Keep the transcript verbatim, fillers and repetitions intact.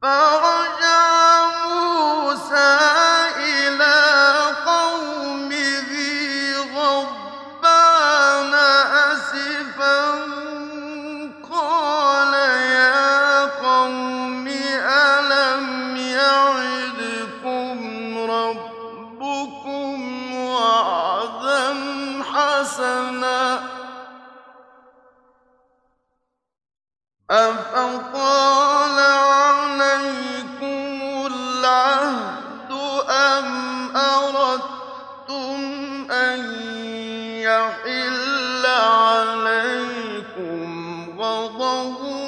فَرَجَعَ مُوسَىٰ إِلَىٰ قَوْمِهِ غَضْبَانَ أَسِفًا قَالَ يَا قَوْمِ أَلَمْ يَعِدْكُمْ رَبُّكُمْ وَعْدًا حَسَنًا ۚ أَفَطَالَ عَلَيْكُمُ الْعَهْدُ أَمْ أَرَدتُّمْ أَن يَحِلَّ عَلَيْكُمْ غَضَبٌ